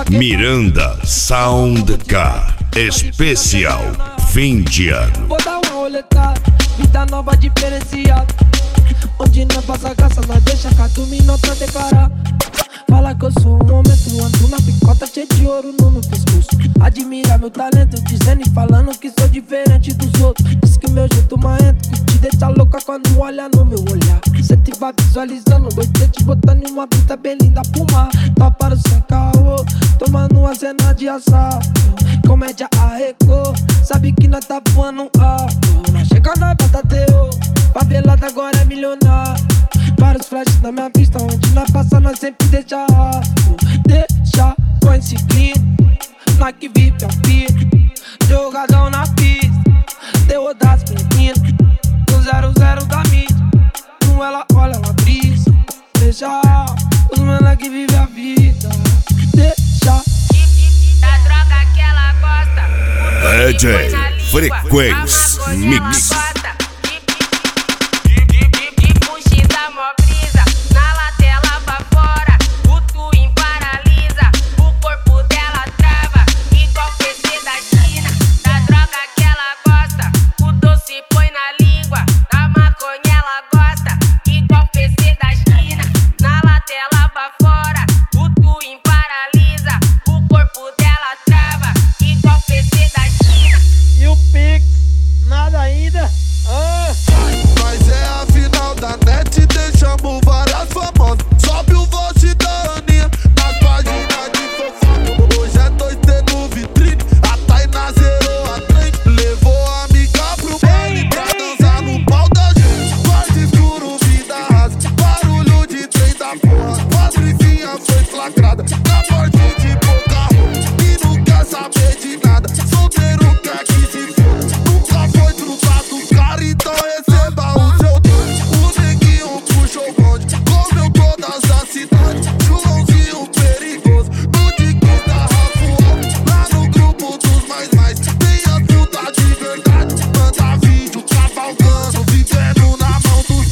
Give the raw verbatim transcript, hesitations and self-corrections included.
Miranda Soundcar especial fim de ano. Vou dar uma roletada, vida nova diferenciada. Onde não passa graça, nós deixa cada minuto declarar. Fala que eu sou um momento, ando na picota cheio de ouro no meu pescoço. Admira meu talento, dizendo e falando que sou diferente dos outros. Diz que meu jeito marrento, que te deixa louca quando olha no meu olhar. Cê te vai visualizando, você te botando em uma vista bem linda pro mar. Tá para o sem caô, tomando uma cena de assalto. Comédia arrecou, sabe que nós tá voando alto. Nós chega na bata teu, favelada agora é milionário. Vários flashes na minha vista, onde nós passa nós sempre deixa rastro. Deixa com esse clima, nós que vive a vida. Jogadão na pista, terror das meninas. No zero zero da mídia, com ela olha ela brisa. Deixa os moleque vive a vida. Deixa da droga que ela gosta. D J Frequência Mix. Patricinha foi flagrada na morte de